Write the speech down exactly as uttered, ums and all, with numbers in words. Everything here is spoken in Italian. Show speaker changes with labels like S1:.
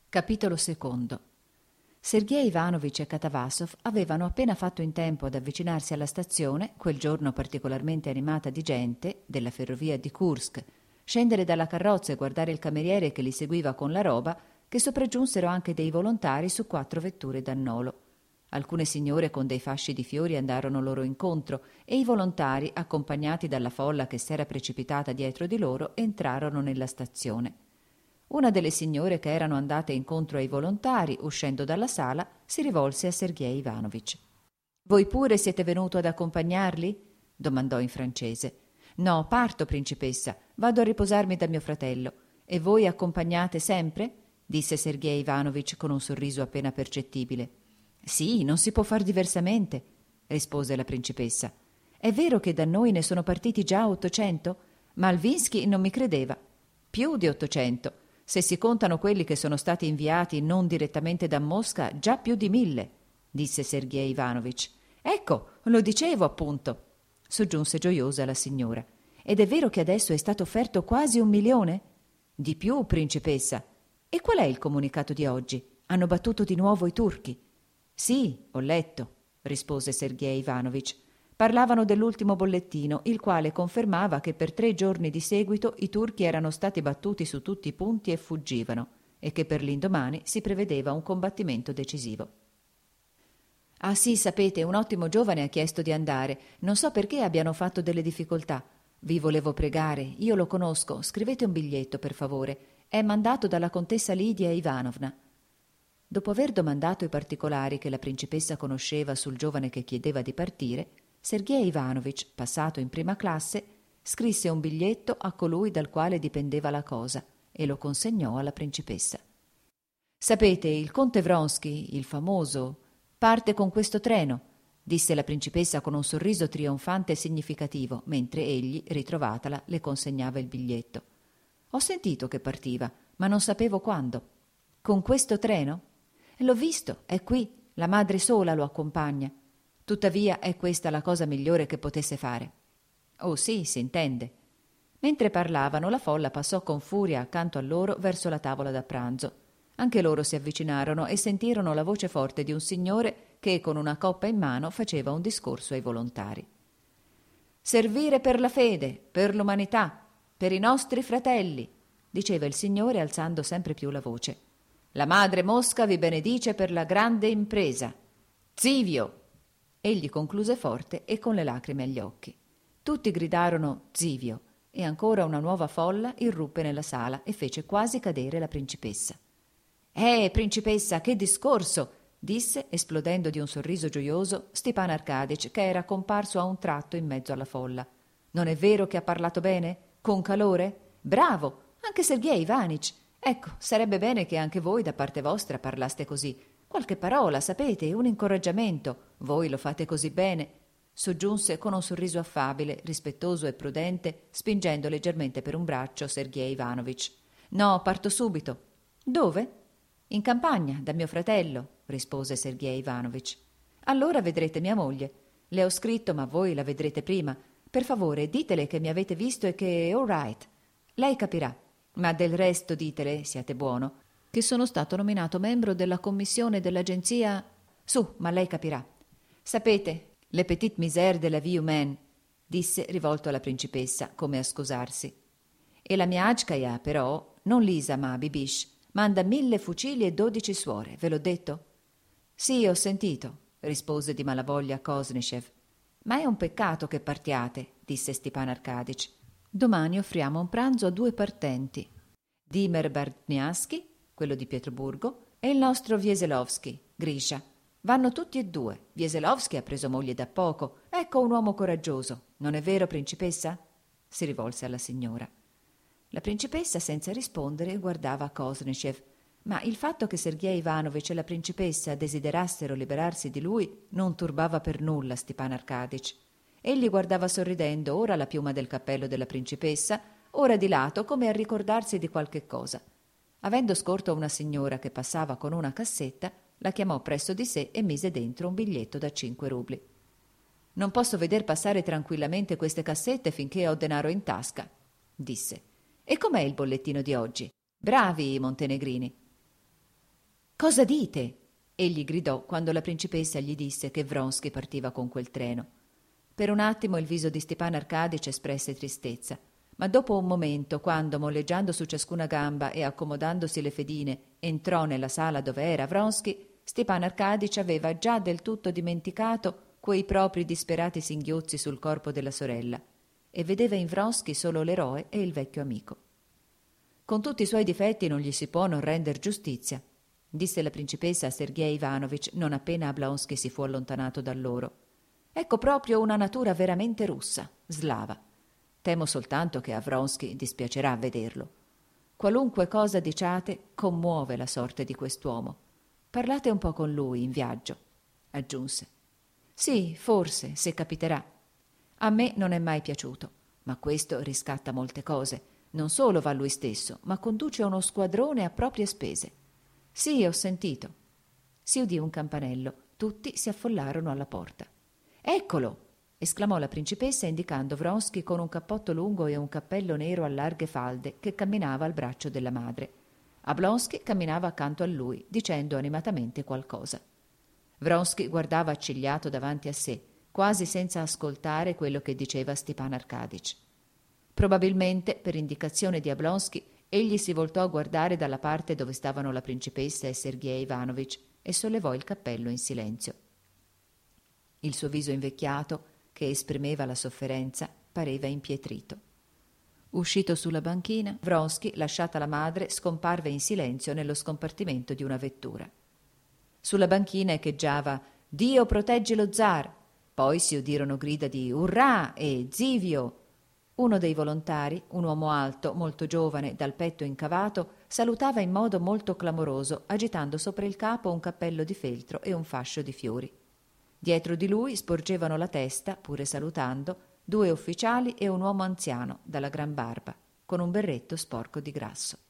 S1: Capitolo secondo. Sergej Ivanovich e Katavasov avevano appena fatto in tempo ad avvicinarsi alla stazione, quel giorno particolarmente animata di gente, della ferrovia di Kursk, scendere dalla carrozza e guardare il cameriere che li seguiva con la roba, che sopraggiunsero anche dei volontari su quattro vetture d'annolo. Alcune signore con dei fasci di fiori andarono loro incontro e i volontari, accompagnati dalla folla che s'era precipitata dietro di loro, entrarono nella stazione. Una delle signore che erano andate incontro ai volontari, uscendo dalla sala, si rivolse a Sergej Ivanovich. «Voi pure siete venuto ad accompagnarli?» domandò in francese. «No, parto, principessa. Vado a riposarmi da mio fratello. E voi accompagnate sempre?» disse Sergej Ivanovich con un sorriso appena percettibile. «Sì, non si può far diversamente», rispose la principessa. «È vero che da noi ne sono partiti già ottocento? Malvinsky non mi credeva. Più di ottocento. Se si contano quelli che sono stati inviati non direttamente da Mosca, già più di mille», disse Sergej Ivanovich. «Ecco, lo dicevo appunto», soggiunse gioiosa la signora. «Ed è vero che adesso è stato offerto quasi un milione?» «Di più, principessa». «E qual è il comunicato di oggi? Hanno battuto di nuovo i turchi?» «Sì, ho letto», rispose Sergej Ivanovich. Parlavano dell'ultimo bollettino, il quale confermava che per tre giorni di seguito i turchi erano stati battuti su tutti i punti e fuggivano, e che per l'indomani si prevedeva un combattimento decisivo. «Ah sì, sapete, un ottimo giovane ha chiesto di andare. Non so perché abbiano fatto delle difficoltà. Vi volevo pregare, io lo conosco, scrivete un biglietto, per favore. È mandato dalla contessa Lidia Ivanovna». Dopo aver domandato i particolari che la principessa conosceva sul giovane che chiedeva di partire, Sergej Ivanovich, passato in prima classe, scrisse un biglietto a colui dal quale dipendeva la cosa e lo consegnò alla principessa. «Sapete, il conte Vronsky, il famoso, parte con questo treno», disse la principessa con un sorriso trionfante e significativo, mentre egli, ritrovatala, le consegnava il biglietto. «Ho sentito che partiva, ma non sapevo quando». «Con questo treno?» «L'ho visto, è qui, la madre sola lo accompagna. Tuttavia è questa la cosa migliore che potesse fare». «Oh sì, si intende». Mentre parlavano, la folla passò con furia accanto a loro verso la tavola da pranzo. Anche loro si avvicinarono e sentirono la voce forte di un signore che, con una coppa in mano, faceva un discorso ai volontari. «Servire per la fede, per l'umanità, per i nostri fratelli», diceva il signore alzando sempre più la voce. «La madre Mosca vi benedice per la grande impresa. Zivio!» Egli concluse forte e con le lacrime agli occhi. Tutti gridarono «Zivio!» e ancora una nuova folla irruppe nella sala e fece quasi cadere la principessa. «Eh, principessa, che discorso!» disse, esplodendo di un sorriso gioioso, Stepan Arkadych, che era comparso a un tratto in mezzo alla folla. «Non è vero che ha parlato bene? Con calore? Bravo! Anche Sergej Ivanovich! Ecco, sarebbe bene che anche voi da parte vostra parlaste così. Qualche parola, sapete, un incoraggiamento. Voi lo fate così bene», soggiunse con un sorriso affabile, rispettoso e prudente, spingendo leggermente per un braccio Sergej Ivanovich. «No, parto subito». «Dove?» «In campagna, da mio fratello», rispose Sergej Ivanovich. «Allora vedrete mia moglie. Le ho scritto, ma voi la vedrete prima. Per favore, ditele che mi avete visto e che all right. Lei capirà. Ma del resto ditele, siate buono, che sono stato nominato membro della commissione dell'agenzia. Su, ma lei capirà. Sapete, le petite misère de la vie humaine», disse rivolto alla principessa, come a scusarsi. «E la mia Ajkaja, però, non Lisa ma Bibish, manda mille fucili e dodici suore, ve l'ho detto?» «Sì, ho sentito», rispose di malavoglia Koznishev. «Ma è un peccato che partiate», disse Stepan Arkadych. «Domani offriamo un pranzo a due partenti, Dimer Bartniaski, quello di Pietroburgo, e il nostro Wieselowski, Grisha. Vanno tutti e due. Wieselowski ha preso moglie da poco. Ecco un uomo coraggioso. Non è vero, principessa?» si rivolse alla signora. La principessa, senza rispondere, guardava Koznishev, ma il fatto che Sergej Ivanovich e la principessa desiderassero liberarsi di lui non turbava per nulla Stepan Arkadych. Egli guardava sorridendo ora la piuma del cappello della principessa, ora di lato come a ricordarsi di qualche cosa. Avendo scorto una signora che passava con una cassetta, la chiamò presso di sé e mise dentro un biglietto da cinque rubli. «Non posso veder passare tranquillamente queste cassette finché ho denaro in tasca», disse. «E com'è il bollettino di oggi? Bravi i montenegrini!» «Cosa dite?» egli gridò quando la principessa gli disse che Vronsky partiva con quel treno. Per un attimo il viso di Stepan Arcadic espresse tristezza, ma dopo un momento, quando, molleggiando su ciascuna gamba e accomodandosi le fedine, entrò nella sala dove era Vronsky, Stepan Arcadic aveva già del tutto dimenticato quei propri disperati singhiozzi sul corpo della sorella e vedeva in Vronsky solo l'eroe e il vecchio amico. «Con tutti i suoi difetti non gli si può non render giustizia», disse la principessa a Sergej Ivanovich non appena Oblonsky si fu allontanato da loro. «Ecco proprio una natura veramente russa, slava. Temo soltanto che a Vronsky dispiacerà vederlo. Qualunque cosa diciate commuove la sorte di quest'uomo. Parlate un po' con lui in viaggio», aggiunse. «Sì, forse, se capiterà. A me non è mai piaciuto, ma questo riscatta molte cose. Non solo va lui stesso, ma conduce uno squadrone a proprie spese. Sì, ho sentito». Si udì un campanello. Tutti si affollarono alla porta. «Eccolo!» esclamò la principessa indicando Vronsky con un cappotto lungo e un cappello nero a larghe falde che camminava al braccio della madre. Oblonsky camminava accanto a lui, dicendo animatamente qualcosa. Vronsky guardava accigliato davanti a sé, quasi senza ascoltare quello che diceva Stepan Arcadic. Probabilmente, per indicazione di Oblonsky, egli si voltò a guardare dalla parte dove stavano la principessa e Sergej Ivanovich e sollevò il cappello in silenzio. Il suo viso invecchiato, che esprimeva la sofferenza, pareva impietrito. Uscito sulla banchina, Vronsky, lasciata la madre, scomparve in silenzio nello scompartimento di una vettura. Sulla banchina echeggiava «Dio protegge lo zar!». Poi si udirono grida di «Urrà!» e «Zivio!». Uno dei volontari, un uomo alto, molto giovane, dal petto incavato, salutava in modo molto clamoroso, agitando sopra il capo un cappello di feltro e un fascio di fiori. Dietro di lui sporgevano la testa, pure salutando, due ufficiali e un uomo anziano, dalla gran barba, con un berretto sporco di grasso.